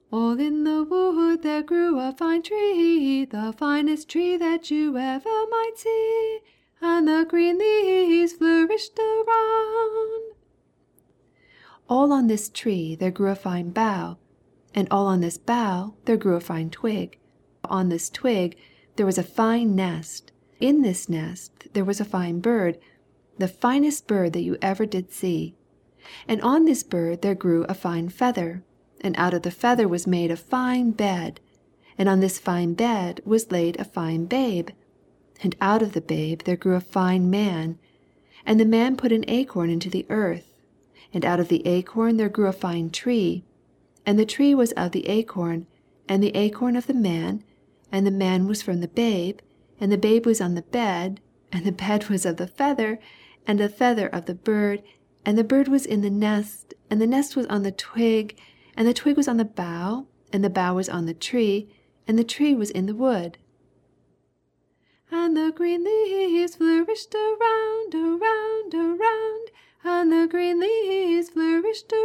All in the wood there grew a fine tree, the finest tree that you ever might see, and the green leaves flourished around. All on this tree there grew a fine bough, and all on this bough there grew a fine twig. On this twig there was a fine nest. In this nest there was a fine bird, the finest bird that you ever did see. And on this bird there grew a fine feather, and out of the feather was made a fine bed, and on this fine bed was laid a fine babe, and out of the babe there grew a fine man, and the man put an acorn into the earth, and out of the acorn there grew a fine tree, and the tree was of the acorn, and the acorn of the man, and the man was from the babe, and the babe was on the bed, and the bed was of the feather, and the feather of the bird, and the bird was in the nest, and the nest was on the twig, and the twig was on the bough, and the bough was on the tree, and the tree was in the wood. And the green leaves flourished around, around, around, and the green leaves flourished